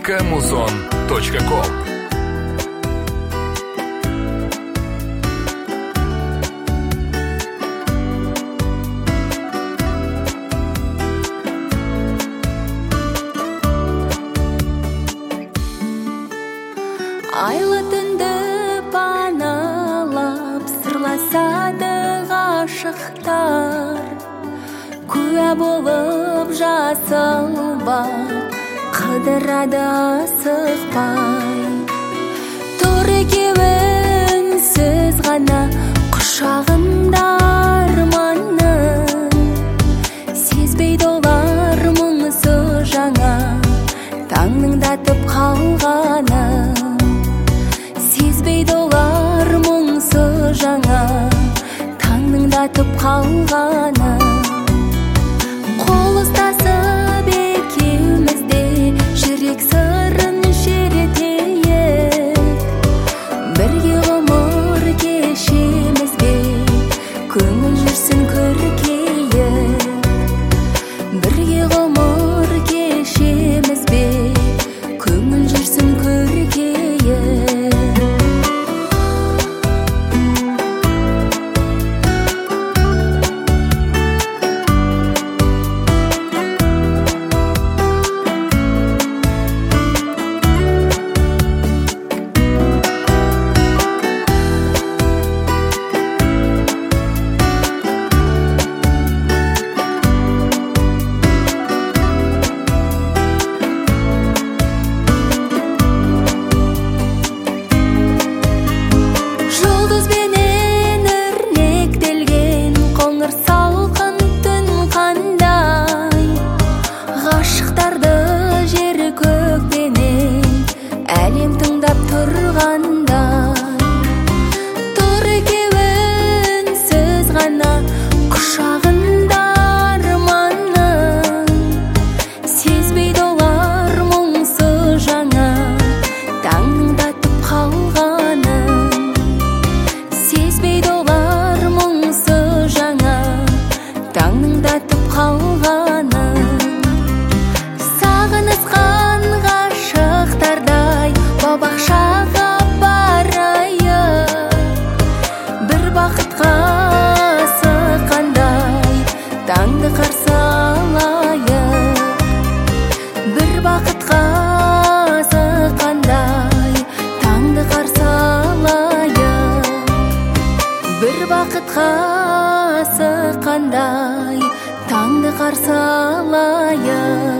kmuzon.com. Айлы түнді паналап сырласады ғашықтар, куә болып жасылбап қыдырады асықпай. Тұр екеуің сіз ғана құшағында арманның, сезбейді олар мұңсы жаңа таңныңдатып қалғанын. Сезбейді олар мұңсы жаңа таңныңдатып қалғаны. Қол ұстасып екеумізде жүрек сырын шертейік, бірге ғұмыр кешеміз бе, көңіл жүрсін көркейік. Бірге ғұмыр кешеміз бе, көңіл жүрсін көркейік. Тұр екеуің сіз ғана құшағында арманның, сезбейді олар мұңсы жаңа таңдатып қалғанын. Сезбейді олар мұңсы жаңа таңдатып қалғанын. Сағынысқан ғашықтардай бақшаға барайық, бір бақытқа асыққандай таңды қарсы алайық. Бір бақытқа асыққандай таңды қарсы алайық. Бір бақытқа асыққандай таңды қарсы алайық.